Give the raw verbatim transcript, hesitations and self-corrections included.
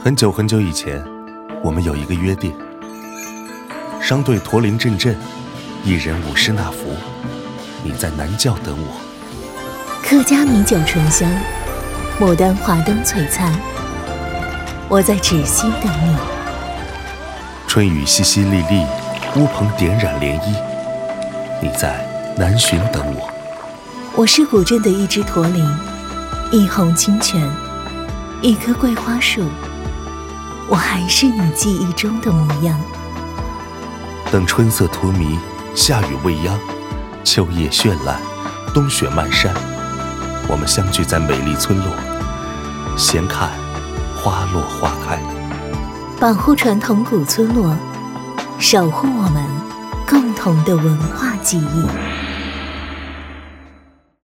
很久很久以前，我们有一个约定，商队驼铃阵阵，一人舞狮纳福，你在南郊等我。 客家米酒醇香，牡丹华灯璀璨，我在芷溪等你。 春雨淅淅沥沥，乌篷点染涟漪，你在南浔等我。 我是古镇的一只驼铃，一泓清泉，一棵桂花树，我还是你记忆中的模样。 等春色荼蘼，夏雨未央，秋叶绚烂，冬雪漫山，我们相聚在美丽村落，闲看花落花开。 保护传统古村落，守护我们共同的文化记忆。